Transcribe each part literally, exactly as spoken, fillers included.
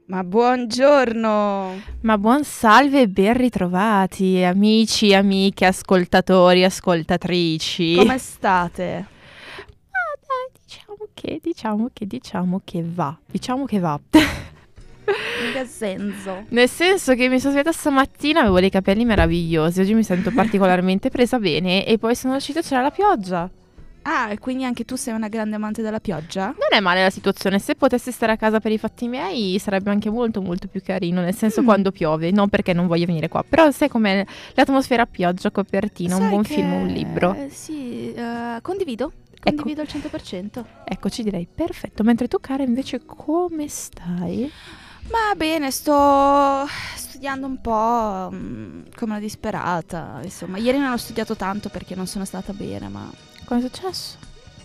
Ma buongiorno! Ma buon salve e ben ritrovati, amici, amiche, ascoltatori, ascoltatrici. Come state? Ah, dai, diciamo che, diciamo che, diciamo che va, diciamo che va. In che senso? Nel senso che mi sono svegliata stamattina, avevo dei capelli meravigliosi, oggi mi sento particolarmente presa bene e poi sono uscita e c'era la pioggia. Ah, e quindi anche tu sei una grande amante della pioggia? Non è male la situazione, se potessi stare a casa per i fatti miei sarebbe anche molto molto più carino, nel senso Mm. quando piove, non perché non voglio venire qua, però sai com'è l'atmosfera a pioggia, copertina, un Sai buon che- film, un libro. eh, Sì, eh, condivido. Condivido al cento per cento. Ecco, ci direi perfetto, mentre tu cara invece come stai? Ma bene, sto studiando un po' mm, come una disperata. Insomma, ieri non ho studiato tanto perché non sono stata bene, ma Cosa è successo?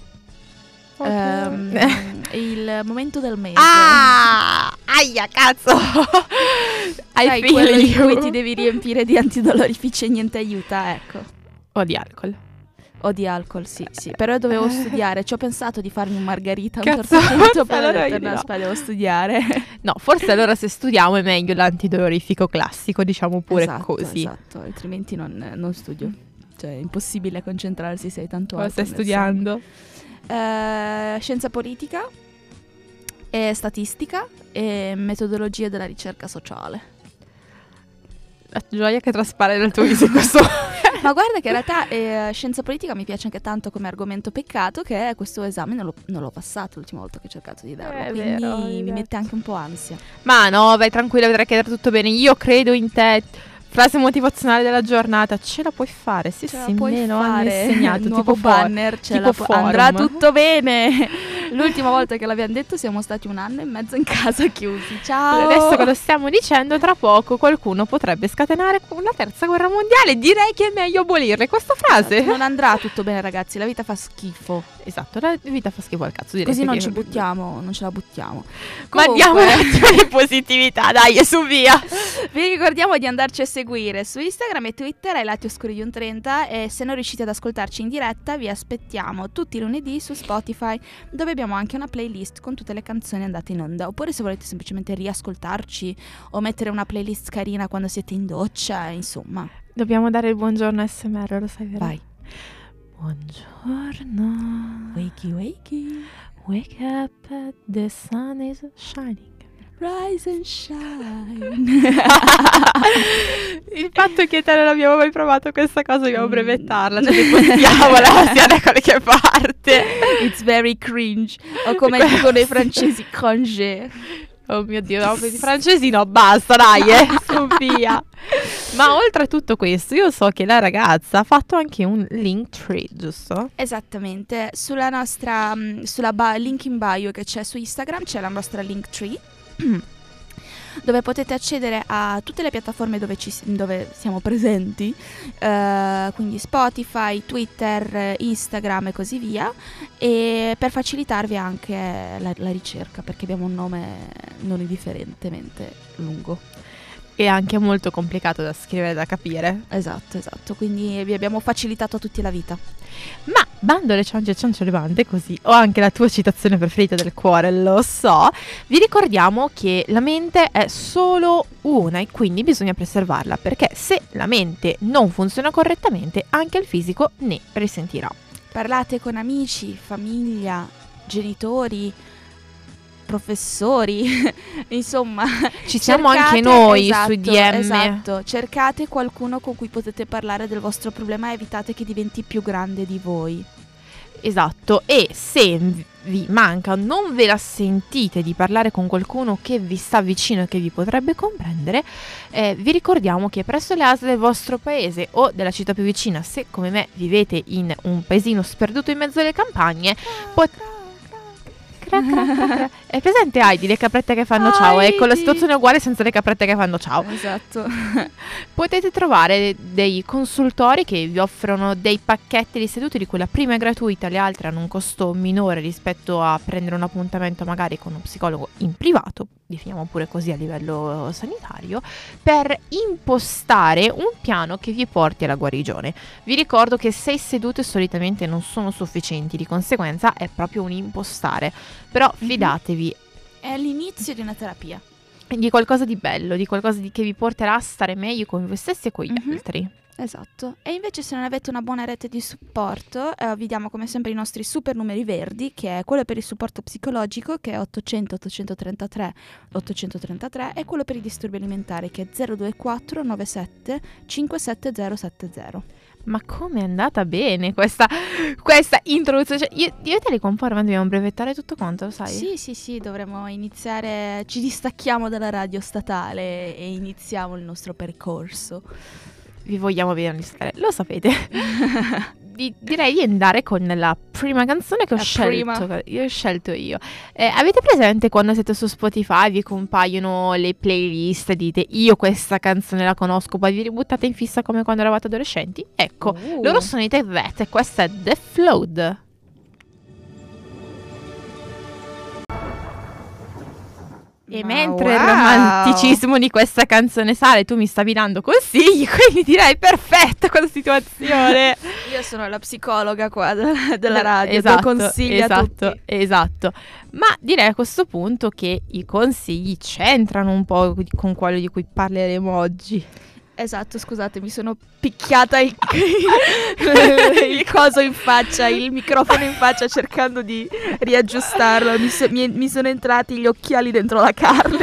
ehm, il momento del mese. Ah! Aia, cazzo! I Sai, feel quello in you. cui ti devi riempire di antidolorifici e niente aiuta, ecco. O di alcol. O di alcol, sì, sì. Però dovevo studiare. Ci ho pensato di farmi un margarita a un Cazzo, certo punto, poi ho allora detto io no, no. aspetta, devo studiare. No, forse allora se studiamo è meglio l'antidolorifico classico, diciamo pure esatto, così. esatto, altrimenti non, non studio. Cioè, è impossibile concentrarsi, sei tanto Cosa alto stai nel studiando? sangue. Eh, scienza politica e statistica e metodologie della ricerca sociale. La gioia che traspare dal tuo viso in questo Ma guarda che in realtà eh, scienza politica mi piace anche tanto come argomento, peccato che questo esame non l'ho, non l'ho passato l'ultima volta che ho cercato di darlo, È quindi vero, mi esatto. mette anche un po' ansia. Ma no, vai tranquilla, vedrai che andrà tutto bene. Io credo in te. Frase motivazionale della giornata. Ce la puoi fare? Sì, Ce la sì, puoi me lo hanno fare. insegnato. Nuovo tipo for- banner, ce tipo la pu- forum. andrà tutto bene. L'ultima volta che l'abbiamo detto siamo stati un anno e mezzo in casa chiusi. Ciao. Adesso che lo stiamo dicendo, tra poco qualcuno potrebbe scatenare una terza guerra mondiale. Direi che è meglio abolirle questa frase. Non andrà tutto bene, ragazzi, la vita fa schifo. Esatto, la vita fa schifo al cazzo. Direi Così non che- ci buttiamo, non ce la buttiamo. Ma diamo un Comunque, attimo di positività, dai, e su via. vi ricordiamo di andarci a seguire su Instagram e Twitter ai lati oscuri di un trenta e se non riuscite ad ascoltarci in diretta vi aspettiamo tutti i lunedì su Spotify, dove abbiamo anche una playlist con tutte le canzoni andate in onda, oppure se volete semplicemente riascoltarci o mettere una playlist carina quando siete in doccia, insomma. Dobbiamo dare il buongiorno A S M R, lo sai vero? Vai. Buongiorno. Wakey wakey, Wake up, the sun is shining. rise and shine. Il fatto che te non abbiamo mai provato questa cosa, dobbiamo Mm. brevettarla, cioè ripostiamola, sia da qualche parte. It's very cringe. O come dicono i francesi, cringe. Oh mio Dio, no, i francesi no, basta, dai, eh, su via. Ma oltre a tutto questo, io so che la ragazza ha fatto anche un link tree, giusto? Esattamente, sulla nostra mm, sulla ba- link in bio che c'è su Instagram c'è la nostra link tree dove potete accedere a tutte le piattaforme dove, ci, dove siamo presenti, eh, quindi Spotify, Twitter, Instagram e così via, e per facilitarvi anche la, la ricerca perché abbiamo un nome non indifferentemente lungo. E anche molto complicato da scrivere, da capire. Esatto, esatto, quindi vi abbiamo facilitato a tutti la vita. Ma bando alle ciance e ciance alle bande, così ho anche la tua citazione preferita del cuore, lo so. Vi ricordiamo che la mente è solo una e quindi bisogna preservarla, perché se la mente non funziona correttamente, anche il fisico ne risentirà. Parlate con amici, famiglia, genitori, professori, insomma. Ci siamo cercate- anche noi esatto, sui D M. Esatto, cercate qualcuno con cui potete parlare del vostro problema e evitate che diventi più grande di voi. Esatto, e se vi manca, non ve la sentite di parlare con qualcuno che vi sta vicino e che vi potrebbe comprendere, eh, vi ricordiamo che presso le A S L del vostro paese o della città più vicina, se come me vivete in un paesino sperduto in mezzo alle campagne, pot- Cra, cra, cra, cra. È presente Heidi, le caprette che fanno ciao? Ecco, la Heidi. situazione è uguale senza le caprette che fanno ciao. Esatto. Potete trovare dei consultori che vi offrono dei pacchetti di sedute di cui la prima è gratuita, le altre hanno un costo minore rispetto a prendere un appuntamento magari con uno psicologo in privato, definiamo pure così a livello sanitario, per impostare un piano che vi porti alla guarigione. Vi ricordo che sei sedute solitamente non sono sufficienti, di conseguenza è proprio un impostare, però fidatevi. È l'inizio di una terapia. di qualcosa di bello, di qualcosa di, che vi porterà a stare meglio con voi stessi e con gli Mhm. altri. Esatto. E invece se non avete una buona rete di supporto, eh, vi diamo come sempre i nostri super numeri verdi, che è quello per il supporto psicologico, che è ottocento ottocentotrentatré ottocentotrentatré, e quello per i disturbi alimentari, che è zero due quattro nove sette cinque sette zero sette zero. Ma come è andata bene questa, questa introduzione? Cioè, io, io e te li comparo, ma dobbiamo brevettare tutto quanto, lo sai? Sì, sì, sì, dovremmo iniziare, ci distacchiamo dalla radio statale e iniziamo il nostro percorso. Vi vogliamo vedere iniziare, lo sapete. Di- direi di andare con la prima canzone che ho La scelto prima. io ho scelto io. Eh, avete presente quando siete su Spotify vi compaiono le playlist e dite io questa canzone la conosco, poi vi ributtate in fissa come quando eravate adolescenti? Ecco, Uh. loro sono i The Vet e questa è The Flood. E Ma mentre il wow. romanticismo di questa canzone sale, tu mi stavi dando consigli, quindi direi perfetta questa situazione. Io sono la psicologa qua della, della radio, Esatto, do consigli esatto, a tutti. esatto. Ma direi a questo punto che i consigli c'entrano un po' con quello di cui parleremo oggi. Esatto, scusate, mi sono picchiata il, il coso in faccia, il microfono in faccia cercando di riaggiustarlo. Mi, so- mi- mi sono entrati gli occhiali dentro la carne.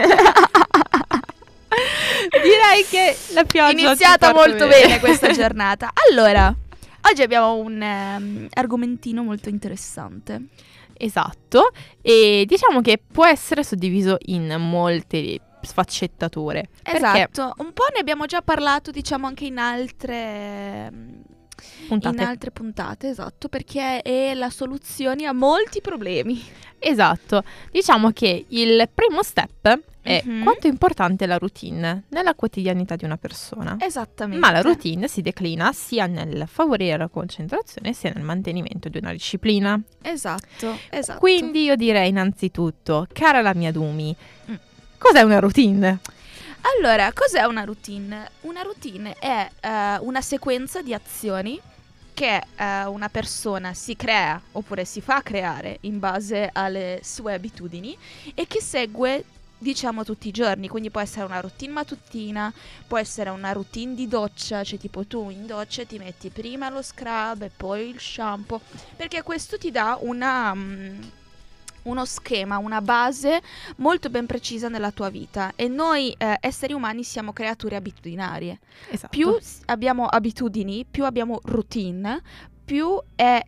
Direi che la pioggia Iniziata ci porta molto bene questa giornata. Allora, oggi abbiamo un ehm, argomentino molto interessante. Esatto, e diciamo che può essere suddiviso in molte sfaccettature. Perché Esatto, un po' ne abbiamo già parlato, diciamo, anche in altre puntate. in altre puntate, esatto, perché è la soluzione a molti problemi. Esatto, diciamo che il primo step è Mhm. quanto è importante la routine nella quotidianità di una persona. Esattamente. Ma la routine si declina sia nel favorire la concentrazione sia nel mantenimento di una disciplina. Esatto, esatto. Quindi io direi innanzitutto, cara la mia Dumi, Mm. cos'è una routine? Allora, cos'è una routine? Una routine è eh, una sequenza di azioni che eh, una persona si crea oppure si fa creare in base alle sue abitudini e che segue, diciamo, tutti i giorni. Quindi può essere una routine mattutina, può essere una routine di doccia, cioè tipo tu in doccia ti metti prima lo scrub e poi il shampoo, perché questo ti dà una... mm, uno schema, una base molto ben precisa nella tua vita, e noi eh, esseri umani siamo creature abitudinarie. Esatto. Più s- abbiamo abitudini, più abbiamo routine, più è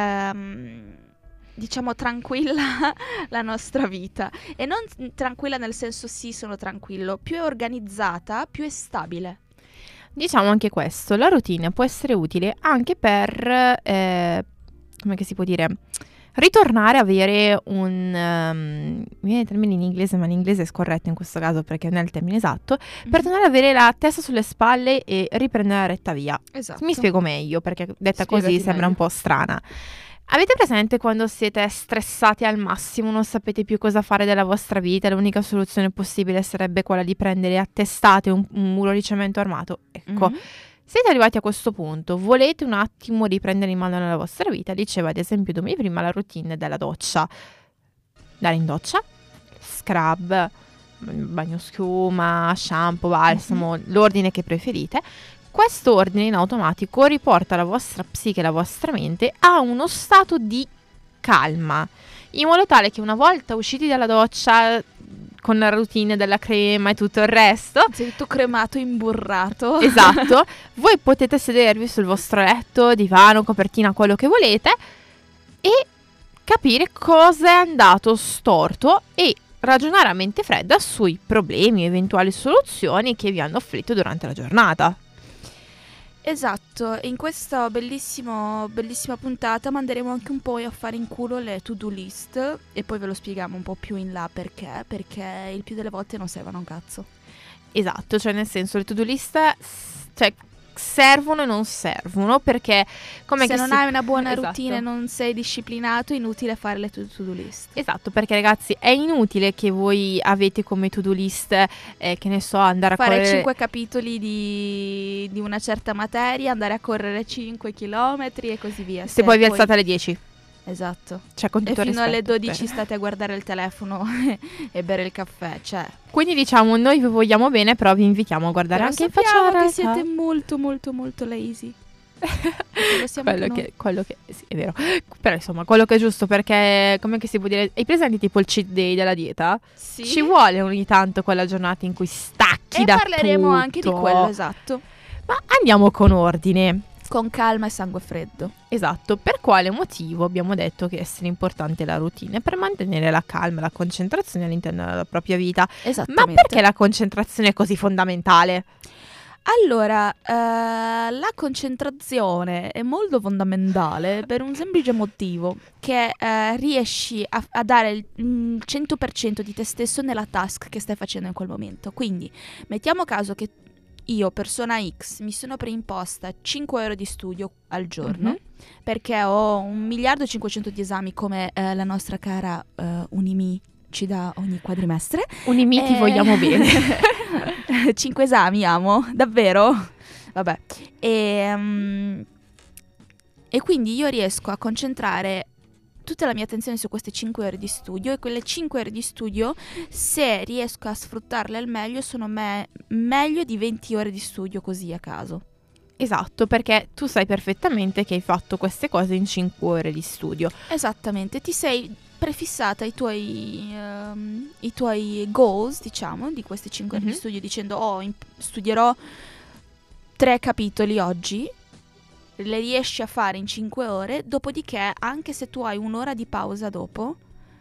ehm, diciamo tranquilla la nostra vita, e non s- tranquilla nel senso sì sono tranquillo, più è organizzata, più è stabile. Diciamo anche questo, la routine può essere utile anche per, eh, come che si può dire, ritornare a avere un, um, mi viene il termine in inglese, ma l'inglese è scorretto in questo caso perché non è il termine esatto, per Mhm. tornare ad avere la testa sulle spalle e riprendere la retta via. Esatto. Mi spiego meglio perché detta così Spiegati sembra un meglio. po' strana. Avete presente quando siete stressati al massimo, non sapete più cosa fare della vostra vita, l'unica soluzione possibile sarebbe quella di prendere a testate un, un muro di cemento armato? Ecco, Mhm. siete arrivati a questo punto, volete un attimo riprendere in mano la vostra vita, diceva ad esempio Domi prima la routine della doccia. Andare in doccia, scrub, bagno schiuma, shampoo, balsamo, l'ordine che preferite. Questo ordine in automatico riporta la vostra psiche, la vostra mente a uno stato di calma, in modo tale che una volta usciti dalla doccia con la routine della crema e tutto il resto, Sei tutto cremato, imburrato. esatto, voi potete sedervi sul vostro letto, divano, copertina, quello che volete e capire cosa è andato storto e ragionare a mente fredda sui problemi, eventuali soluzioni che vi hanno afflitto durante la giornata. Esatto, in questa bellissimo, bellissima puntata manderemo anche un po' a fare in culo le to-do list, e poi ve lo spieghiamo un po' più in là perché, perché il più delle volte non servono un cazzo. Esatto, cioè nel senso le to-do list s- cioè, servono e non servono perché come Se che non si- hai una buona Esatto. routine e non sei disciplinato, è inutile fare le to- to-do list. Esatto, perché ragazzi è inutile che voi avete come to-do list, eh, che ne so, andare a Fare correre... cinque capitoli di, di una certa materia, andare a correre cinque chilometri e così via. Se poi vi alzate alle dieci. Esatto. Cioè, con E tutto il fino alle rispetto, dodici per- state a guardare il telefono e bere il caffè, cioè. Quindi diciamo, noi vi vogliamo bene, però vi invitiamo a guardare Però anche in sappiamo faccia la che realtà. siete molto molto molto lazy. Lo siamo quello, anche noi. che, quello che sì, è vero. Però insomma, quello che è giusto, perché come che si può dire, hai presenti tipo il cheat day della dieta? Sì. Ci vuole ogni tanto quella giornata in cui stacchi E da parleremo tutto. anche di quello, esatto. Ma andiamo con ordine. Con calma e sangue freddo. Esatto, per quale motivo abbiamo detto che essere importante la routine? Per mantenere la calma e la concentrazione all'interno della propria vita. Ma Esattamente. perché la concentrazione è così fondamentale? Allora, eh, la concentrazione è molto fondamentale per un semplice motivo, che eh, riesci a, a dare il mm, cento per cento di te stesso nella task che stai facendo in quel momento. Quindi, mettiamo caso che io, persona X, mi sono preimposta cinque ore di studio al giorno, Mhm. perché ho un miliardo e cinquecento di esami come eh, la nostra cara eh, Unimi ci dà ogni quadrimestre. Unimi ti Eh, vogliamo bene. Cinque esami, amo, davvero? Vabbè. E, mm, e quindi io riesco a concentrare tutta la mia attenzione su queste cinque ore di studio, e quelle cinque ore di studio, se riesco a sfruttarle al meglio, sono me- meglio di venti ore di studio così a caso. Esatto, perché tu sai perfettamente che hai fatto queste cose in cinque ore di studio. Esattamente, ti sei prefissata i tuoi, ehm, i tuoi goals, diciamo, di queste cinque ore Mhm. di studio, dicendo oh, imp- studierò tre capitoli oggi, le riesci a fare in cinque ore, dopodiché anche se tu hai un'ora di pausa dopo,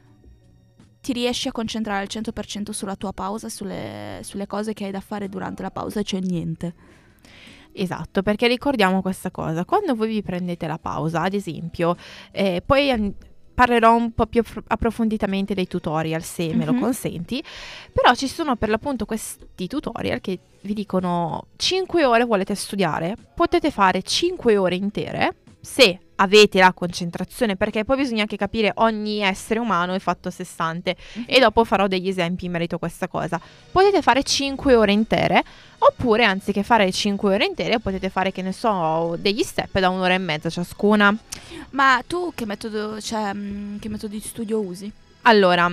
ti riesci a concentrare al cento per cento sulla tua pausa, sulle, sulle cose che hai da fare durante la pausa, cioè niente. Esatto, perché ricordiamo questa cosa, quando voi vi prendete la pausa, ad esempio, eh, poi an- parlerò un po' più appro- approfonditamente dei tutorial, se me lo Mhm. consenti, però ci sono per l'appunto questi tutorial che vi dicono cinque ore volete studiare, potete fare cinque ore intere, se avete la concentrazione, perché poi bisogna anche capire ogni essere umano è fatto a sé stante, e dopo farò degli esempi in merito a questa cosa. Potete fare cinque ore intere, oppure anziché fare cinque ore intere potete fare, che ne so, degli step da un'ora e mezza ciascuna. Ma tu che metodo, cioè, mm, che metodo di studio usi? Allora,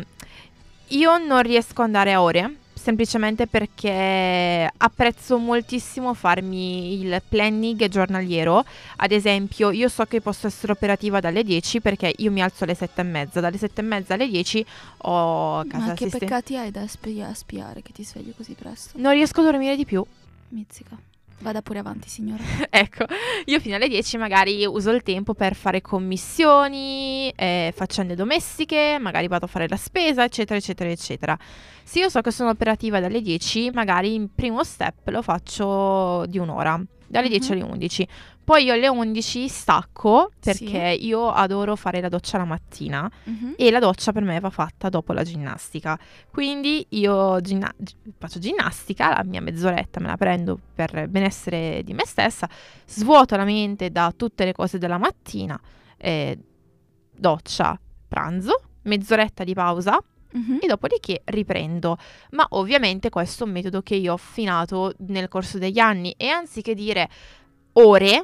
io non riesco ad andare a ore, semplicemente perché apprezzo moltissimo farmi il planning giornaliero. Ad esempio, io so che posso essere operativa dalle dieci perché io mi alzo alle sette e mezza. Dalle sette e mezza alle dieci ho casa Ma che assisten- peccati hai da spia- a spiare che ti svegli così presto? Non riesco a dormire di più. Mizzica. Vada pure avanti, signora. Ecco, io fino alle dieci magari uso il tempo per fare commissioni, eh, faccende domestiche, magari vado a fare la spesa, eccetera, eccetera, eccetera. Se io so che sono operativa dalle dieci, magari il primo step lo faccio di un'ora, dalle dieci Mhm. alle undici. Poi io alle undici stacco, perché Sì. io adoro fare la doccia la mattina, Mhm. e la doccia per me va fatta dopo la ginnastica. Quindi io ginna- gi- faccio ginnastica, la mia mezz'oretta me la prendo per benessere di me stessa, svuoto la mente da tutte le cose della mattina, eh, doccia, pranzo, mezz'oretta di pausa, Mhm. e dopodiché riprendo. Ma ovviamente questo è un metodo che io ho affinato nel corso degli anni, e anziché dire ore,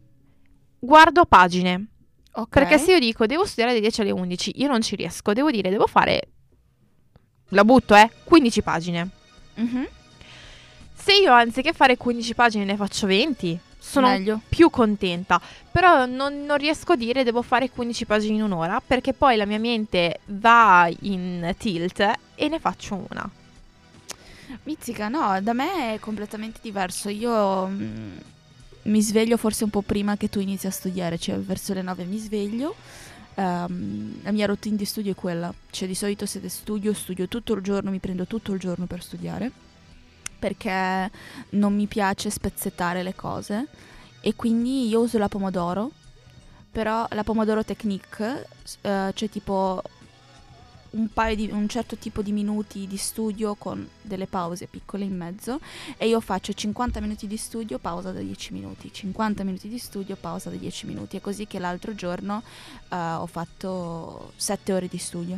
guardo pagine. Ok. Perché se io dico devo studiare dalle dieci alle undici, io non ci riesco, devo dire devo fare, la butto eh, quindici pagine. Mhm. Se io anziché fare quindici pagine ne faccio venti, sono Meglio. più contenta. Però non, non riesco a dire devo fare quindici pagine in un'ora, perché poi la mia mente va in tilt e ne faccio una. Mizzica, no, da me è completamente diverso. Io mm, mi sveglio forse un po' prima che tu inizi a studiare, cioè verso le nove mi sveglio. Ehm, la mia routine di studio è quella, cioè di solito se studio, studio tutto il giorno, mi prendo tutto il giorno per studiare, perché non mi piace spezzettare le cose, e quindi io uso la Pomodoro, però la Pomodoro Technique, eh, cioè tipo un paio di un certo tipo di minuti di studio con delle pause piccole in mezzo, e io faccio cinquanta minuti di studio, pausa da dieci minuti, cinquanta minuti di studio, pausa da dieci minuti. È così che l'altro giorno eh, ho fatto sette ore di studio.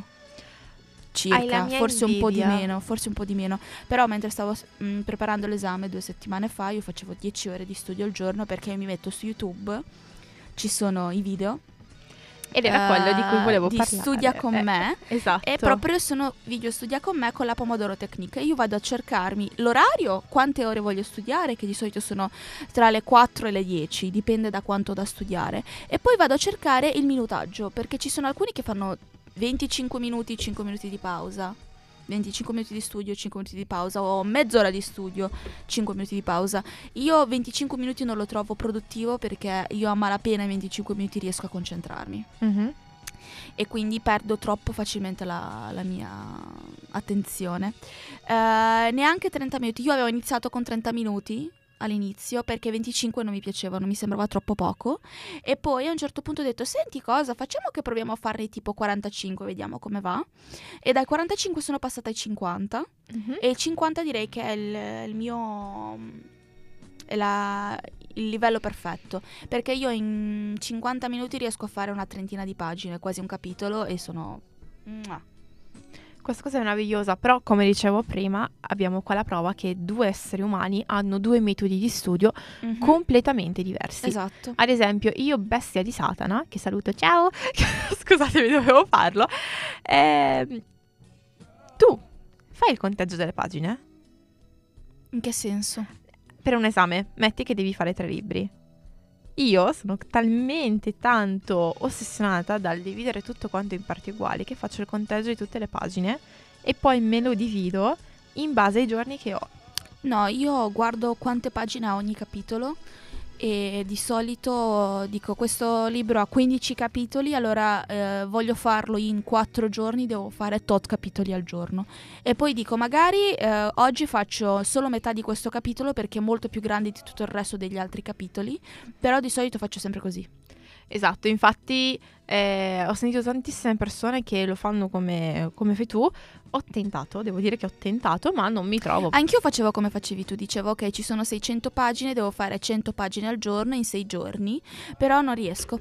Hai la Circa, mia forse un po' di invidia. meno, forse un po' di meno. Però mentre stavo mh, preparando l'esame due settimane fa, io facevo dieci ore di studio al giorno, perché mi metto su YouTube, ci sono i video. Ed era quello di cui volevo di parlare. Studia con Eh, me. Esatto. E proprio sono video Studia con me con la Pomodoro Technique. Io vado a cercarmi l'orario, quante ore voglio studiare, che di solito sono tra le quattro e le dieci, dipende da quanto ho da studiare. E poi vado a cercare il minutaggio, perché ci sono alcuni che fanno venticinque minuti, cinque minuti di pausa. venticinque minuti di studio, cinque minuti di pausa, o mezz'ora di studio, cinque minuti di pausa. Io venticinque minuti non lo trovo produttivo, perché io a malapena in venticinque minuti riesco a concentrarmi. Mhm. E quindi perdo troppo facilmente la, la mia attenzione. Eh, neanche trenta minuti. Io avevo iniziato con trenta minuti all'inizio, perché venticinque non mi piacevano, mi sembrava troppo poco. E poi a un certo punto ho detto: senti cosa, facciamo che proviamo a farne tipo quarantacinque, vediamo come va. E dai quarantacinque sono passata ai cinquanta. Mhm. E il cinquanta direi che è il, il mio è la- il livello perfetto, perché io in cinquanta minuti riesco a fare una trentina di pagine, quasi un capitolo, e sono Mua. Questa cosa è meravigliosa, però come dicevo prima abbiamo qua la prova che due esseri umani hanno due metodi di studio Mhm. completamente diversi. Esatto. Ad esempio, io, bestia di Satana, che saluto, ciao, scusatemi, dovevo farlo. Ehm, tu fai il conteggio delle pagine? In che senso? Per un esame, metti che devi fare tre libri. Io sono talmente tanto ossessionata dal dividere tutto quanto in parti uguali che faccio il conteggio di tutte le pagine e poi me lo divido in base ai giorni che ho. No, io guardo quante pagine ha ogni capitolo, e di solito dico: questo libro ha quindici capitoli, allora eh, voglio farlo in quattro giorni, devo fare tot capitoli al giorno. E poi dico: magari eh, oggi faccio solo metà di questo capitolo, perché è molto più grande di tutto il resto degli altri capitoli, però di solito faccio sempre così. Esatto, infatti eh, ho sentito tantissime persone che lo fanno come, come fai tu. Ho tentato, devo dire che ho tentato, ma non mi trovo. Anch'io facevo come facevi tu, dicevo: ok, ci sono seicento pagine, devo fare cento pagine al giorno in sei giorni, però non riesco.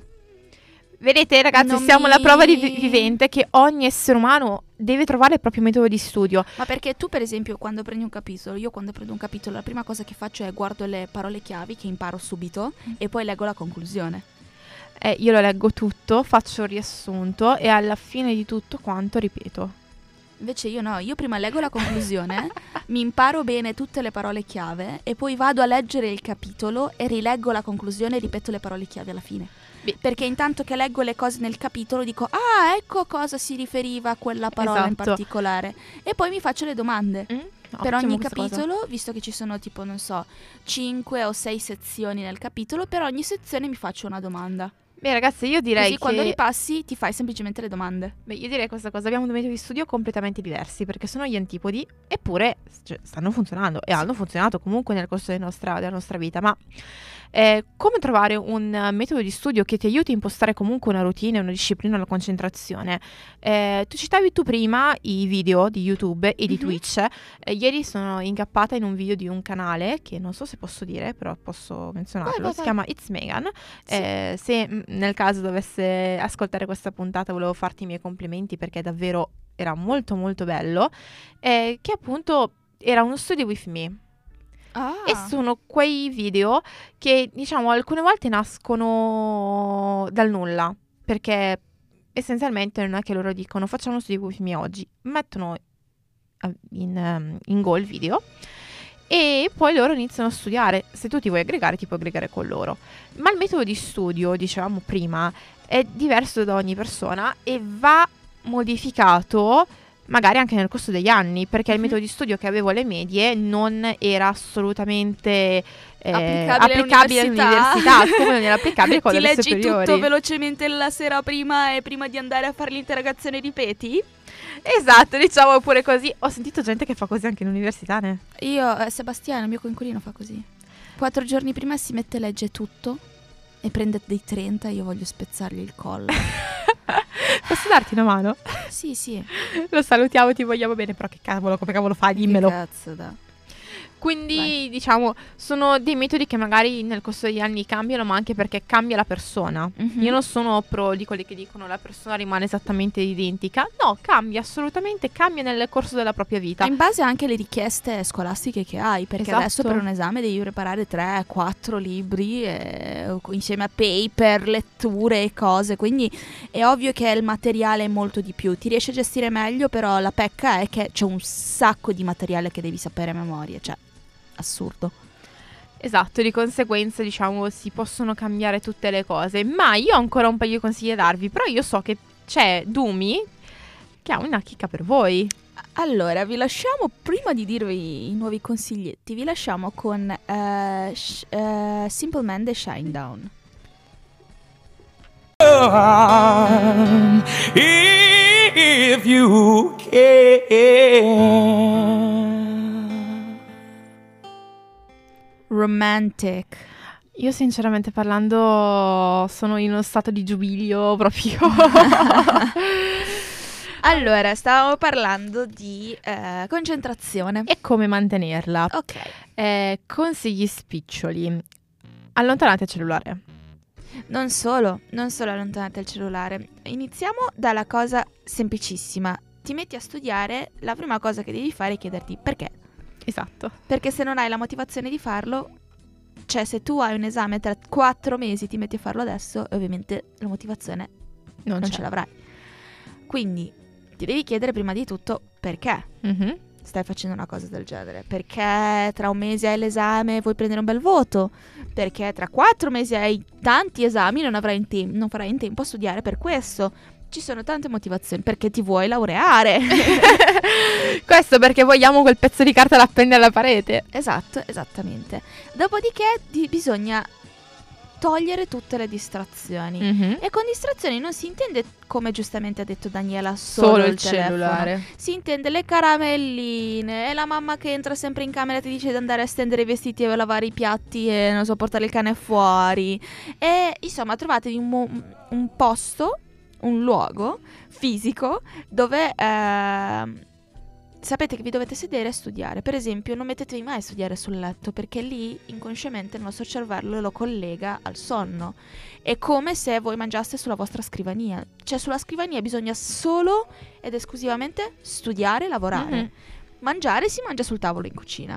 Vedete ragazzi, Non siamo la mi- prova di vi- vivente che ogni essere umano deve trovare il proprio metodo di studio. Ma perché tu, per esempio, quando prendi un capitolo, io quando prendo un capitolo, la prima cosa che faccio è guardo le parole chiavi che imparo subito e poi leggo la conclusione. Eh, io lo leggo tutto, faccio il riassunto e alla fine di tutto quanto ripeto. Invece io no, io prima leggo la conclusione, mi imparo bene tutte le parole chiave e poi vado a leggere il capitolo e rileggo la conclusione e ripeto le parole chiave alla fine. Beh. Perché intanto che leggo le cose nel capitolo dico: ah, ecco a cosa si riferiva a quella parola in Esatto. particolare. E poi mi faccio le domande. Mm? Per Ottimo ogni questa cosa. capitolo, visto che ci sono tipo, non so, cinque o sei sezioni nel capitolo, per ogni sezione mi faccio una domanda. Beh ragazzi, io direi Così che quando ripassi ti fai semplicemente le domande. Beh, io direi questa cosa, abbiamo due metodi di studio completamente diversi perché sono gli antipodi, eppure cioè, stanno funzionando e hanno funzionato comunque nel corso della nostra, della nostra vita. Ma eh, come trovare un eh, metodo di studio che ti aiuti a impostare comunque una routine, una disciplina, una concentrazione? Eh, tu citavi tu prima i video di YouTube e di Mhm. Twitch. Eh, ieri sono incappata in un video di un canale che non so se posso dire, però posso menzionarlo. Vai, vai, si vai. chiama It's Megan. Sì. Eh, se mh, nel caso dovesse ascoltare questa puntata, volevo farti i miei complimenti perché davvero era molto molto bello, eh, che appunto era uno studio with me. Ah, E sono quei video che diciamo alcune volte nascono dal nulla, perché essenzialmente non è che loro dicono facciamo uno studio with me oggi, mettono eh, in, ehm, in go il video e poi loro iniziano a studiare. Se tu ti vuoi aggregare, ti puoi aggregare con loro. Ma il metodo di studio, dicevamo prima, è diverso da ogni persona e va modificato magari anche nel corso degli anni, perché il Mhm. metodo di studio che avevo alle medie non era assolutamente eh, Applicabile applicabile all'università. all'università, come non era applicabile con ti le leggi superiori. tutto velocemente la sera prima, e prima di andare a fare l'interrogazione ripeti? Esatto, diciamo pure così. Ho sentito gente che fa così anche in università, ne? Io, eh, Sebastiano, il mio coinquilino, fa così. Quattro giorni prima si mette, legge tutto e prende dei trenta, io voglio spezzargli il collo. Posso darti una mano? Sì, sì. Lo salutiamo, ti vogliamo bene, però che cavolo, come cavolo fai? Dimmelo. Che cazzo da... Quindi Vai. diciamo sono dei metodi che magari nel corso degli anni cambiano, ma anche perché cambia la persona. Mhm. Io non sono pro di quelli che dicono la persona rimane esattamente identica. No, cambia assolutamente, cambia nel corso della propria vita. In base anche alle richieste scolastiche che hai, perché Esatto. adesso per un esame devi preparare tre quattro libri eh, insieme a paper, letture e cose, quindi è ovvio che il materiale è molto di più. Ti riesci a gestire meglio, però la pecca è che c'è un sacco di materiale che devi sapere a memoria, cioè assurdo. Esatto, di conseguenza diciamo si possono cambiare tutte le cose. Ma io ho ancora un paio di consigli da darvi. Però io so che c'è Dumi che ha una chicca per voi. Allora, vi lasciamo, prima di dirvi i nuovi consiglietti, vi lasciamo con eh, sh- eh, Simple Man The Shinedown. If you can. Romantic. Io sinceramente parlando sono in uno stato di giubilio proprio. Allora, stavamo parlando di eh, concentrazione. E come mantenerla. Ok. Eh, consigli spiccioli. Allontanate il cellulare. Non solo, non solo allontanate il cellulare. Iniziamo dalla cosa semplicissima. Ti metti a studiare, la prima cosa che devi fare è chiederti perché. Esatto. Perché se non hai la motivazione di farlo, cioè se tu hai un esame tra quattro mesi, ti metti a farlo adesso, ovviamente la motivazione Non, non c'è. ce l'avrai. Quindi ti devi chiedere prima di tutto perché Mhm. stai facendo una cosa del genere. Perché tra un mese hai l'esame e vuoi prendere un bel voto. Perché tra quattro mesi hai tanti esami e non, avrai in tem- non farai in tempo a studiare per questo. Ci sono tante motivazioni. Perché ti vuoi laureare. Questo perché vogliamo quel pezzo di carta da appendere alla parete. Esatto, esattamente. Dopodiché di- bisogna togliere tutte le distrazioni. Mhm. E con distrazioni non si intende, come giustamente ha detto Daniela, solo, Solo il il telefono. cellulare. Si intende le caramelline, e la mamma che entra sempre in camera e ti dice di andare a stendere i vestiti e lavare i piatti e non so, portare il cane fuori. E insomma trovatevi un, mo- un posto, un luogo fisico dove ehm, sapete che vi dovete sedere e studiare. Per esempio, non mettetevi mai a studiare sul letto, perché lì inconsciamente il nostro cervello lo collega al sonno. È come se voi mangiaste sulla vostra scrivania. Cioè sulla scrivania bisogna solo ed esclusivamente studiare e lavorare. Mhm. Mangiare si mangia sul tavolo in cucina.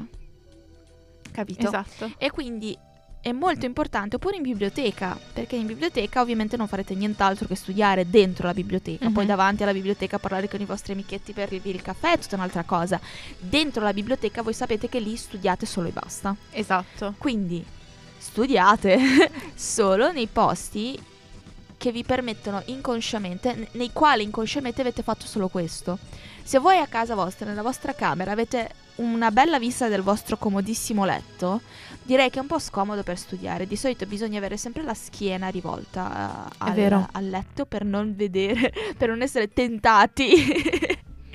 Capito? Esatto. E quindi è molto importante, oppure in biblioteca, perché in biblioteca ovviamente non farete nient'altro che studiare dentro la biblioteca. Mhm. Poi davanti alla biblioteca parlare con i vostri amichetti per bervi il caffè è tutta un'altra cosa. Dentro la biblioteca voi sapete che lì studiate solo e basta. Esatto. Quindi studiate solo nei posti che vi permettono inconsciamente, n- nei quali inconsciamente avete fatto solo questo. Se voi a casa vostra, nella vostra camera, avete una bella vista del vostro comodissimo letto, direi che è un po' scomodo per studiare. Di solito bisogna avere sempre la schiena rivolta eh, È al, vero. al letto per non vedere, per non essere tentati.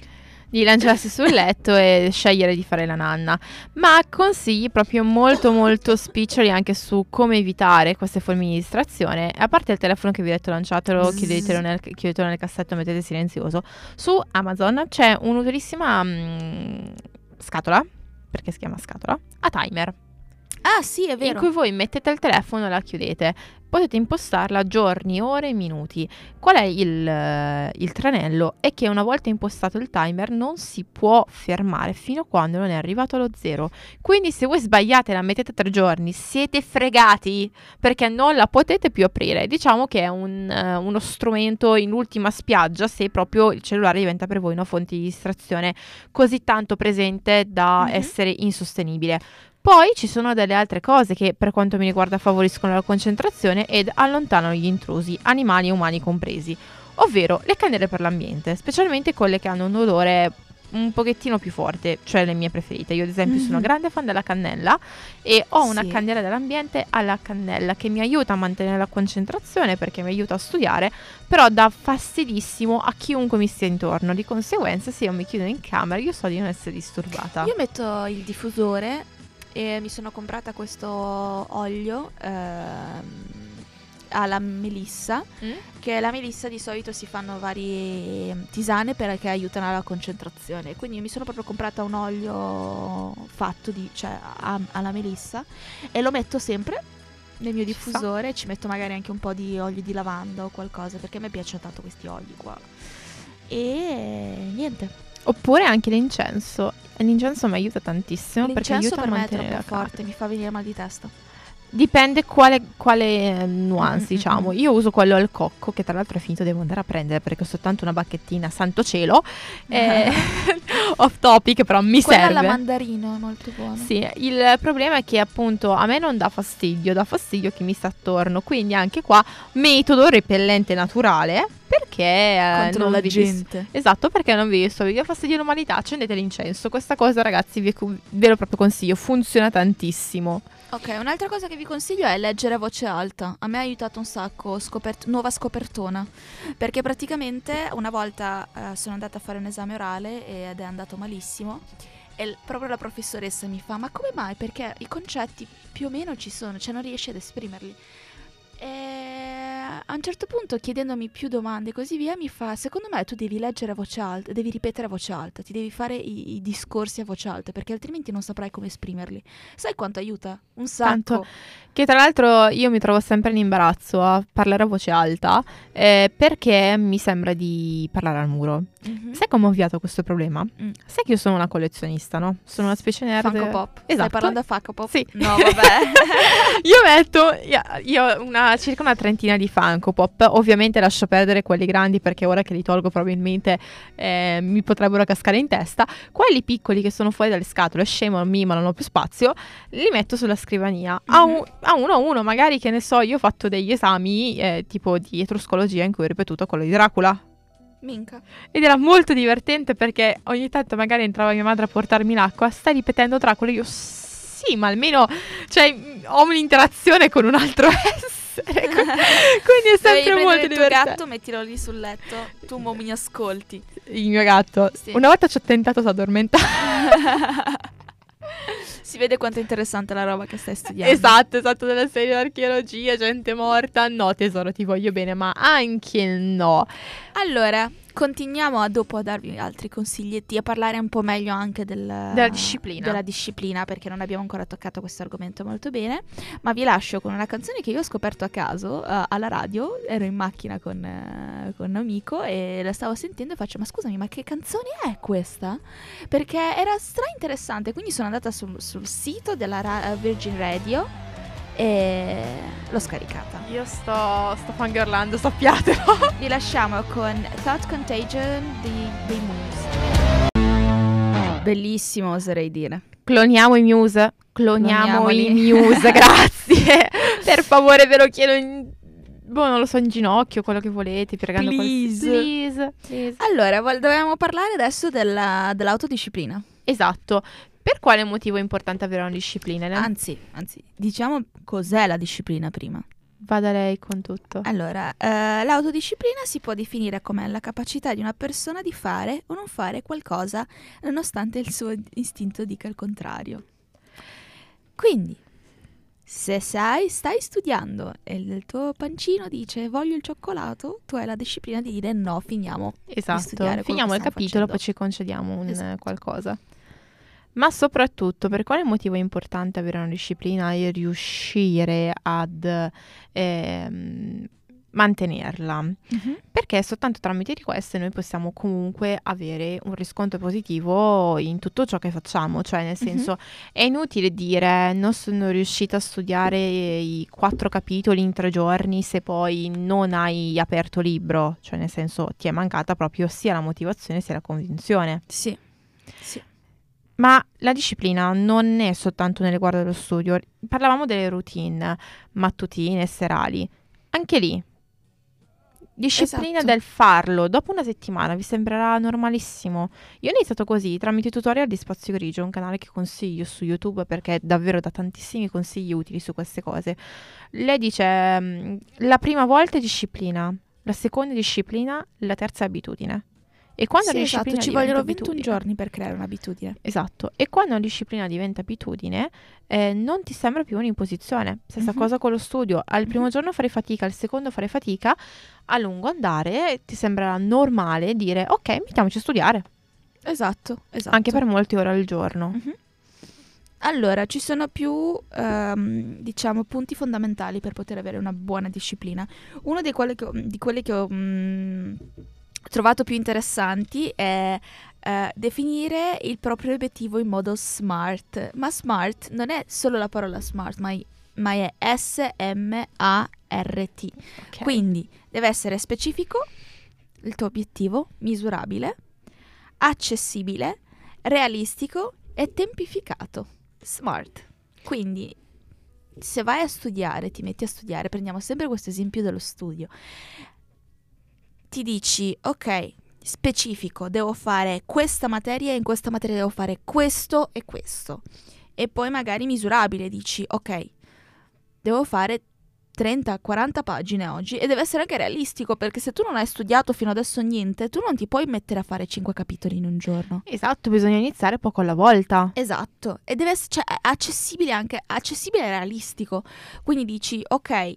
Di lanciarsi sul letto e scegliere di fare la nanna. Ma consigli proprio molto molto spiccioli anche su come evitare queste forme di distrazione. A parte il telefono che vi ho detto lanciatelo, Zzz. chiudetelo nel, chiudetelo nel cassetto, mettete silenzioso. Su Amazon c'è un'utilissima mm, scatola, perché si chiama scatola, a timer. Ah sì, è In vero. cui voi mettete il telefono e la chiudete. Potete impostarla giorni, ore, minuti. Qual è il, eh, il tranello? È che una volta impostato il timer non si può fermare fino a quando non è arrivato allo zero. Quindi se voi sbagliate e la mettete tre giorni, siete fregati, perché non la potete più aprire. Diciamo che è un, eh, uno strumento in ultima spiaggia se proprio il cellulare diventa per voi una fonte di distrazione così tanto presente da Mhm. essere insostenibile. Poi ci sono delle altre cose che per quanto mi riguarda favoriscono la concentrazione ed allontanano gli intrusi, animali e umani compresi, ovvero le candele per l'ambiente, specialmente quelle che hanno un odore un pochettino più forte, cioè le mie preferite. Io ad esempio sono una Mhm. grande fan della cannella e ho una Sì. candela dell'ambiente alla cannella che mi aiuta a mantenere la concentrazione perché mi aiuta a studiare, però dà fastidissimo a chiunque mi stia intorno. Di conseguenza se io mi chiudo in camera io so di non essere disturbata. Io metto il diffusore e mi sono comprata questo olio ehm, alla melissa, Mm? che la melissa di solito si fanno varie tisane perché aiutano alla concentrazione. Quindi io mi sono proprio comprata un olio fatto di, cioè, a- alla melissa e lo metto sempre nel mio Ci sta. diffusore. Ci metto magari anche un po' di olio di lavanda o qualcosa, perché a me piacciono tanto questi oli qua. E niente. Oppure anche l'incenso. L'incenso mi aiuta tantissimo perché L'incenso aiuta a per me è mantenere troppo la calma. forte, mi fa venire mal di testa. Dipende quale, quale nuance, Mm, mm, diciamo. mm. Io uso quello al cocco, che tra l'altro è finito, devo andare a prendere perché ho soltanto una bacchettina, santo cielo. Eh, off topic, però mi Quella serve. alla mandarino è molto buona. Sì, il problema è che appunto a me non dà fastidio, dà fastidio chi mi sta attorno. Quindi anche qua metodo repellente naturale, perché eh, Contro non la vi- gente. Esatto, perché non vi sto vi dà fastidio l'umanità, accendete l'incenso. Questa cosa, ragazzi, vi, ve lo proprio consiglio, funziona tantissimo. Ok, un'altra cosa che vi consiglio è leggere a voce alta. A me ha aiutato un sacco, scopert- nuova scopertona. Perché praticamente una volta eh, sono andata a fare un esame orale ed è andato malissimo. E l- proprio la professoressa mi fa: ma come mai? Perché i concetti più o meno ci sono, cioè non riesci ad esprimerli. E a un certo punto, chiedendomi più domande e così via, mi fa: secondo me tu devi leggere a voce alta, devi ripetere a voce alta, ti devi fare i, i discorsi a voce alta, perché altrimenti non saprai come esprimerli. Sai quanto aiuta? Un sacco. Tanto. Che tra l'altro io mi trovo sempre in imbarazzo a parlare a voce alta, eh, perché mi sembra di parlare al muro. Mhm. Sai come ho ovviato questo problema? Mm. Sai che io sono una collezionista, no? Sono una specie nerd. Funko Pop. Stai Esatto. parlando a Funko Pop? Sì. No, vabbè. Io metto, io, io ho una, circa una trentina di Funko Pop. Ovviamente lascio perdere quelli grandi perché ora che li tolgo probabilmente eh, mi potrebbero cascare in testa. Quelli piccoli che sono fuori dalle scatole, scemo, mimo, non ho più spazio, li metto sulla scrivania. A, un- a uno a uno, magari, che ne so, io ho fatto degli esami eh, tipo di etruscologia in cui ho ripetuto quello di Dracula. Minca. Ed era molto divertente perché ogni tanto magari entrava mia madre a portarmi l'acqua, stai ripetendo Dracula? Io sì, ma almeno, cioè, mh, ho un'interazione con un altro essere. Quindi è Devi sempre prendere molto il tuo divertente. gatto, mettilo lì sul letto, tu mo mi ascolti. Il mio gatto. Sì. Una volta ci ho tentato, si è addormentato. Si vede quanto è interessante la roba che stai studiando. Esatto, esatto, della serie archeologia, gente morta. No, tesoro, ti voglio bene, ma anche no. Allora, continuiamo a dopo a darvi altri consiglietti, a parlare un po' meglio anche del- Della disciplina. della disciplina, perché non abbiamo ancora toccato questo argomento molto bene. Ma vi lascio con una canzone che io ho scoperto a caso eh, alla radio. Ero in macchina con, eh, con un amico e la stavo sentendo e faccio: ma scusami, ma che canzone è questa? Perché era stra interessante. Quindi sono andata sul, sul sito della Ra- Virgin Radio e l'ho scaricata. Io sto, sto fangirlando, sappiatelo. Vi lasciamo con Thought Contagion di, dei Muse. Bellissimo, oserei dire. Cloniamo i Muse. Cloniamo i Cloniamoli. Muse, grazie. Per favore, ve lo chiedo in... Boh, non lo so, in ginocchio, quello che volete, pregando qual- Please. Please, please. Allora, vol- dovevamo parlare adesso della- dell'autodisciplina. Esatto. Per quale motivo è importante avere una disciplina? Elen? Anzi, anzi, diciamo cos'è la disciplina prima. Vada lei con tutto. Allora, eh, l'autodisciplina si può definire come la capacità di una persona di fare o non fare qualcosa nonostante il suo istinto dica il contrario. Quindi, se sai, stai studiando e il tuo pancino dice voglio il cioccolato, tu hai la disciplina di dire no, finiamo. Esatto. studiare quello Finiamo che il stiamo capitolo, facendo. poi ci concediamo un Esatto. qualcosa. Ma soprattutto, per quale motivo è importante avere una disciplina e riuscire ad ehm, mantenerla? Perché soltanto tramite di queste noi possiamo comunque avere un riscontro positivo in tutto ciò che facciamo. Cioè, nel senso, è inutile dire non sono riuscita a studiare i quattro capitoli in tre giorni se poi non hai aperto libro. Cioè, nel senso, ti è mancata proprio sia la motivazione sia la convinzione. Sì, sì. Ma la disciplina non è soltanto nel riguardo dello studio. Parlavamo delle routine mattutine e serali. Anche lì, disciplina Esatto. del farlo. Dopo una settimana vi sembrerà normalissimo. Io ho iniziato così, tramite tutorial di Spazio Grigio, un canale che consiglio su YouTube perché davvero dà tantissimi consigli utili su queste cose. Lei dice, mm, la prima volta è disciplina, la seconda è disciplina, la terza è abitudine. E quando Sì, la esatto, disciplina ci diventa vogliono ventuno abitudine- giorni per creare un'abitudine. Esatto, e quando una disciplina diventa abitudine, eh, non ti sembra più un'imposizione. Stessa Mhm. cosa con lo studio. Al primo Mhm. giorno fare fatica, al secondo fare fatica, a lungo andare ti sembrerà normale dire ok, mettiamoci a studiare, Esatto, esatto. anche per molte ore al giorno. Mhm. Allora, ci sono più, ehm, diciamo, punti fondamentali per poter avere una buona disciplina. Uno dei quali che ho- di quelli che ho mm, trovato più interessanti è eh, definire il proprio obiettivo in modo smart. Ma smart non è solo la parola smart, ma, i- ma è S M A R T. Ok. Quindi deve essere specifico il tuo obiettivo, misurabile, accessibile, realistico e tempificato. Smart. Quindi se vai a studiare, ti metti a studiare, prendiamo sempre questo esempio dello studio. Ti dici, ok, specifico, devo fare questa materia e in questa materia devo fare questo e questo. E poi magari misurabile, dici, ok, devo fare trenta quaranta pagine oggi e deve essere anche realistico, perché se tu non hai studiato fino adesso niente, tu non ti puoi mettere a fare cinque capitoli in un giorno. Esatto, bisogna iniziare poco alla volta. Esatto, e deve essere, cioè, è accessibile anche, accessibile e realistico. Quindi dici, ok,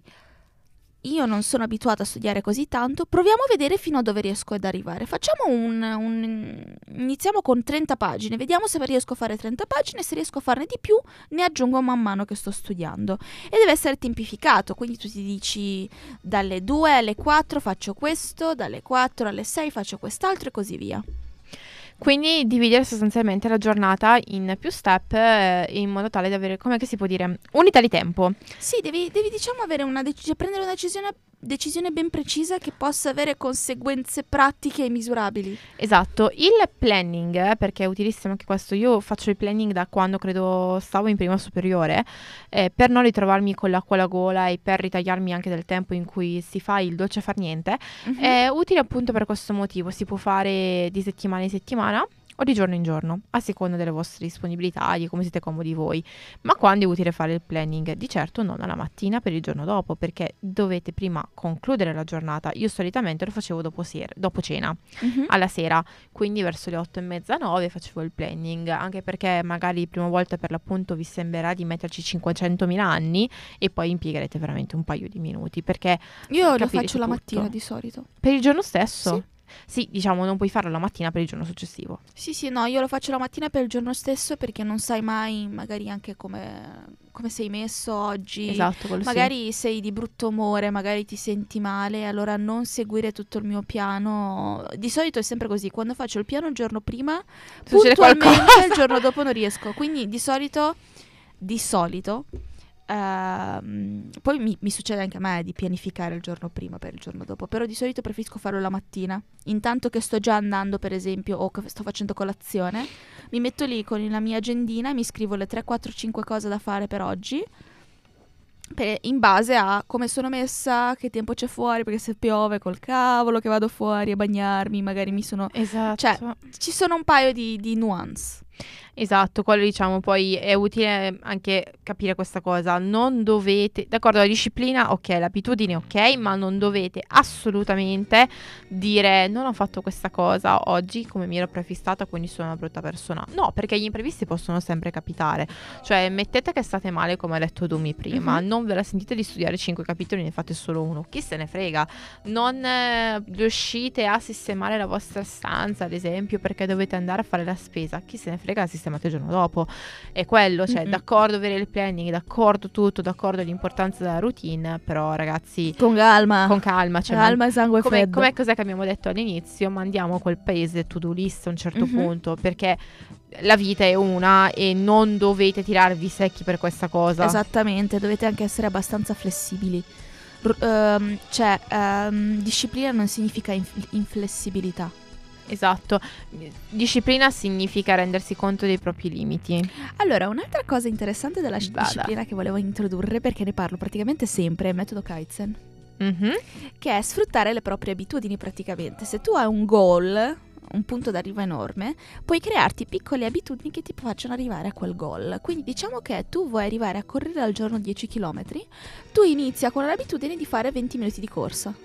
io non sono abituata a studiare così tanto, proviamo a vedere fino a dove riesco ad arrivare. Facciamo un, un- iniziamo con trenta pagine, vediamo se riesco a fare trenta pagine, se riesco a farne di più ne aggiungo man mano che sto studiando. E deve essere tempificato, quindi tu ti dici dalle due alle quattro faccio questo, dalle quattro alle sei faccio quest'altro e così via. Quindi dividere sostanzialmente la giornata in più step eh, in modo tale da avere, come che si può dire, unità di tempo. Sì, devi, devi diciamo avere una dec- prendere una decisione, decisione ben precisa che possa avere conseguenze pratiche e misurabili. Esatto, il planning, eh, perché è utilissimo anche questo, io faccio il planning da quando credo stavo in prima superiore, eh, per non ritrovarmi con l'acqua alla gola e per ritagliarmi anche del tempo in cui si fa il dolce far niente, Mhm. è utile appunto per questo motivo, si può fare di settimana in settimana o di giorno in giorno, a seconda delle vostre disponibilità, di come siete comodi voi. Ma quando è utile fare il planning? Di certo non alla mattina per il giorno dopo, perché dovete prima concludere la giornata. Io solitamente lo facevo dopo, sera, dopo cena, Mhm. alla sera, quindi verso le otto e mezza, nove facevo il planning, anche perché magari la prima volta per l'appunto vi sembrerà di metterci cinquecentomila anni e poi impiegherete veramente un paio di minuti, perché Io lo capirete faccio la tutto. mattina di solito. Per il giorno stesso? Sì, diciamo, non puoi farlo la mattina per il giorno successivo. Sì, sì, no, io lo faccio la mattina per il giorno stesso perché non sai mai magari anche come, come sei messo oggi. Esatto, quello sì. Magari sei di brutto umore, magari ti senti male, allora non seguire tutto il mio piano. Di solito è sempre così, quando faccio il piano il giorno prima, Succede puntualmente qualcosa. il giorno dopo non riesco. Quindi di solito, di solito, ehm, poi mi, mi succede anche a me di pianificare il giorno prima per il giorno dopo, però di solito preferisco farlo la mattina. Intanto che sto già andando, per esempio, o che sto facendo colazione, mi metto lì con la mia agendina e mi scrivo le tre, quattro, cinque cose da fare per oggi, per- in base a come sono messa, che tempo c'è fuori, perché se piove col cavolo che vado fuori a bagnarmi, magari mi sono... Esatto. Cioè, ci sono un paio di, di nuance. Esatto, quello diciamo poi è utile anche capire questa cosa, non dovete, d'accordo, la disciplina ok, l'abitudine ok, ma non dovete assolutamente dire non ho fatto questa cosa oggi come mi ero prefissata, quindi sono una brutta persona. No, perché gli imprevisti possono sempre capitare, cioè mettete che state male come ha detto Dumi prima, Mhm. non ve la sentite di studiare cinque capitoli, ne fate solo uno, chi se ne frega, non eh, riuscite a sistemare la vostra stanza ad esempio perché dovete andare a fare la spesa, chi se ne frega, la sistemate il giorno dopo. È quello, cioè Mhm. d'accordo avere il planning, d'accordo tutto, d'accordo l'importanza della routine, però ragazzi Con calma. con calma, cioè calma e sangue come, freddo. come cos'è che abbiamo detto all'inizio, mandiamo quel paese to do list a un certo Mhm. punto, perché la vita è una e non dovete tirarvi secchi per questa cosa. Esattamente, dovete anche essere abbastanza flessibili. R- ehm, cioè, ehm, disciplina non significa inf- inflessibilità. Esatto. Disciplina significa rendersi conto dei propri limiti. Allora, un'altra cosa interessante della sci- Vada. disciplina che volevo introdurre, perché ne parlo praticamente sempre, è il metodo Kaizen, Mhm. che è sfruttare le proprie abitudini praticamente. Se tu hai un goal, un punto d'arrivo enorme, puoi crearti piccole abitudini che ti facciano arrivare a quel goal. Quindi diciamo che tu vuoi arrivare a correre al giorno dieci chilometri, tu inizia con l'abitudine di fare venti minuti di corsa.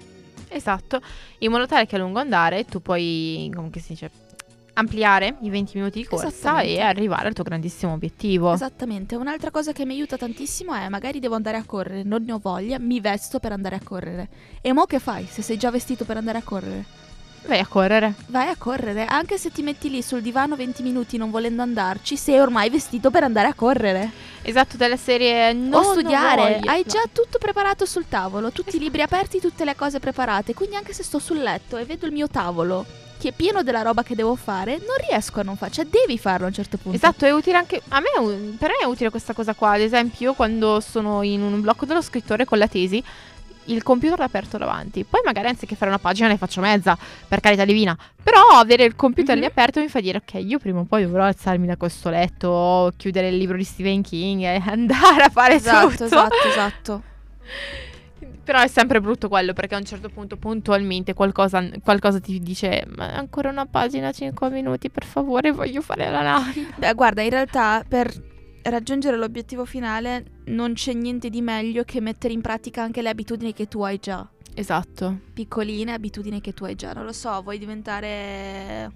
Esatto, in modo tale che a lungo andare tu puoi, come si dice, ampliare i venti minuti di corsa Esattamente. e arrivare al tuo grandissimo obiettivo. Esattamente, un'altra cosa che mi aiuta tantissimo è magari devo andare a correre, non ne ho voglia, mi vesto per andare a correre. E mo che fai se sei già vestito per andare a correre? Vai a correre. Vai a correre, anche se ti metti lì sul divano venti minuti non volendo andarci, sei ormai vestito per andare a correre. Esatto, della serie no, o studiare, non voglio. hai No. già tutto preparato sul tavolo, tutti i libri aperti, tutte le cose preparate. Quindi anche se sto sul letto e vedo il mio tavolo che è pieno della roba che devo fare, non riesco a non farlo, cioè devi farlo a un certo punto. Esatto, è utile anche a me, è un- per me è utile questa cosa qua. Ad esempio, io quando sono in un blocco dello scrittore con la tesi, il computer è aperto davanti. Poi magari anziché fare una pagina ne faccio mezza, per carità divina. Però avere il computer lì Mhm. aperto mi fa dire ok, io prima o poi dovrò alzarmi da questo letto, chiudere il libro di Stephen King e andare a fare Esatto, tutto. esatto, esatto. Però è sempre brutto quello, perché a un certo punto puntualmente qualcosa, qualcosa ti dice ma ancora una pagina, cinque minuti, per favore, voglio fare la nave. Beh, guarda, in realtà per raggiungere l'obiettivo finale non c'è niente di meglio che mettere in pratica anche le abitudini che tu hai già. Esatto. Piccoline abitudini che tu hai già. Non lo so, vuoi diventare...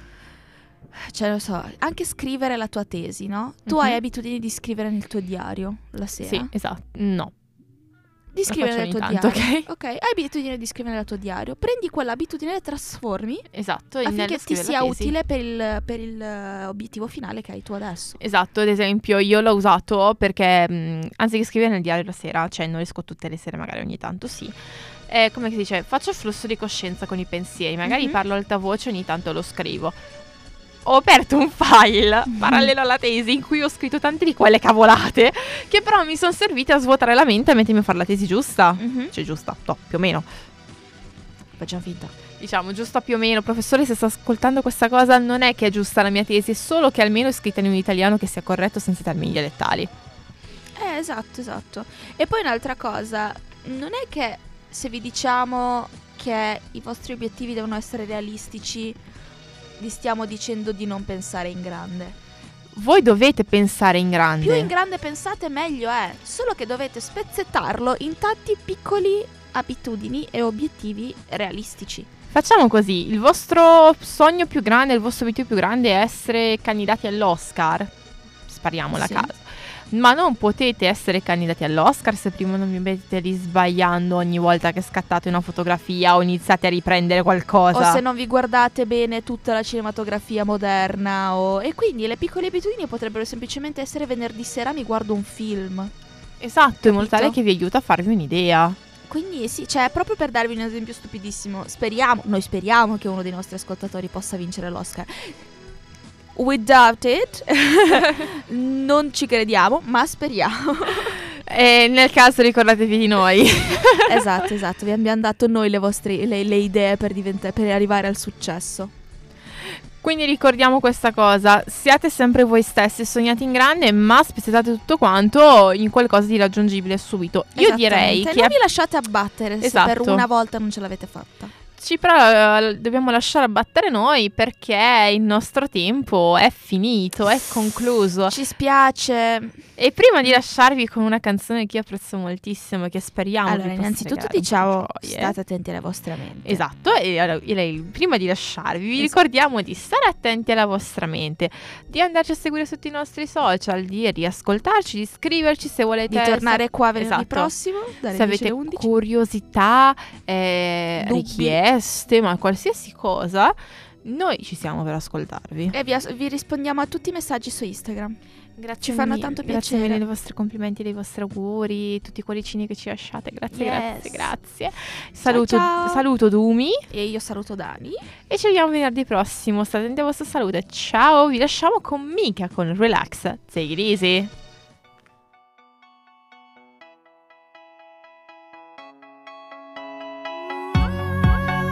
Cioè, lo so, anche scrivere la tua tesi, no? Tu Mhm. hai abitudini di scrivere nel tuo diario la sera? Sì, esatto. No. Di scrivere faccio nel tuo ogni tanto, diario. ok? Ok, hai abitudine di scrivere nel tuo diario. Prendi quell'abitudine e la trasformi Esatto, affinché nel ti scrivere sia la tesi. utile per il, per il eh, obiettivo finale che hai tu adesso. Esatto, ad esempio io l'ho usato perché mh, anziché scrivere nel diario la sera, cioè non riesco tutte le sere, magari ogni tanto sì. Eh, come si dice, faccio flusso di coscienza con i pensieri, magari Mhm. parlo ad alta voce, ogni tanto lo scrivo. Ho aperto un file parallelo alla tesi in cui ho scritto tante di quelle cavolate che però mi sono servite a svuotare la mente e a mettermi a fare la tesi giusta. Mhm. Cioè giusta, no, più o meno. Facciamo finta. Diciamo, giusta più o meno. Professore, se sta ascoltando questa cosa, non è che è giusta la mia tesi, è solo che almeno è scritta in un italiano che sia corretto senza termini dialettali. Eh, esatto, esatto. E poi un'altra cosa, non è che se vi diciamo che i vostri obiettivi devono essere realistici, vi stiamo dicendo di non pensare in grande. Voi dovete pensare in grande. Più in grande pensate meglio è, solo che dovete spezzettarlo in tanti piccoli abitudini e obiettivi realistici. Facciamo così, il vostro sogno più grande, il vostro obiettivo più grande è essere candidati all'Oscar. Spariamola Sì. a caso. Ma non potete essere candidati all'Oscar se prima non vi mettete lì sbagliando ogni volta che scattate una fotografia o iniziate a riprendere qualcosa. O se non vi guardate bene tutta la cinematografia moderna o... E quindi le piccole abitudini potrebbero semplicemente essere venerdì sera mi guardo un film. Esatto, in modo tale Capito? che vi aiuta a farvi un'idea. Quindi sì, cioè proprio per darvi un esempio stupidissimo, speriamo, noi speriamo che uno dei nostri ascoltatori possa vincere l'Oscar. We doubt it, non ci crediamo, ma speriamo. E nel caso ricordatevi di noi. Esatto, esatto, vi abbiamo dato noi le vostre le, le idee per, diventa- per arrivare al successo. Quindi ricordiamo questa cosa, siate sempre voi stessi, sognate in grande, ma spezzettate tutto quanto in qualcosa di raggiungibile subito. Io direi Esattamente, che non vi lasciate abbattere se Esatto. per una volta non ce l'avete fatta. ci però eh, dobbiamo lasciare abbattere noi perché il nostro tempo è finito, è concluso. Ci spiace. E prima di lasciarvi con una canzone che io apprezzo moltissimo e che speriamo Allora, vi possa innanzitutto regalare un po' diciamo, di gioie. state attenti alle vostre menti. Esatto, e allora, direi, prima di lasciarvi vi Esatto. ricordiamo di stare attenti alla vostra mente, di andarci a seguire su tutti i nostri social, di riascoltarci, di scriverci se volete. Di tornare qua venerdì Esatto. prossimo dalle Se dieci avete alle undici. curiosità, eh, Dubbi. richieste, ma qualsiasi cosa, noi ci siamo per ascoltarvi. E vi, as- vi rispondiamo a tutti i messaggi su Instagram. Grazie ci fanno mille, tanto Grazie piacere. mille dei vostri complimenti, dei vostri auguri, tutti i cuoricini che ci lasciate. Grazie, Yes. grazie, grazie. Saluto, ciao. saluto Dumi E io saluto Dani. e ci vediamo venerdì prossimo. State attenti alla vostra salute. Ciao, vi lasciamo con Mika con Relax. Take it easy.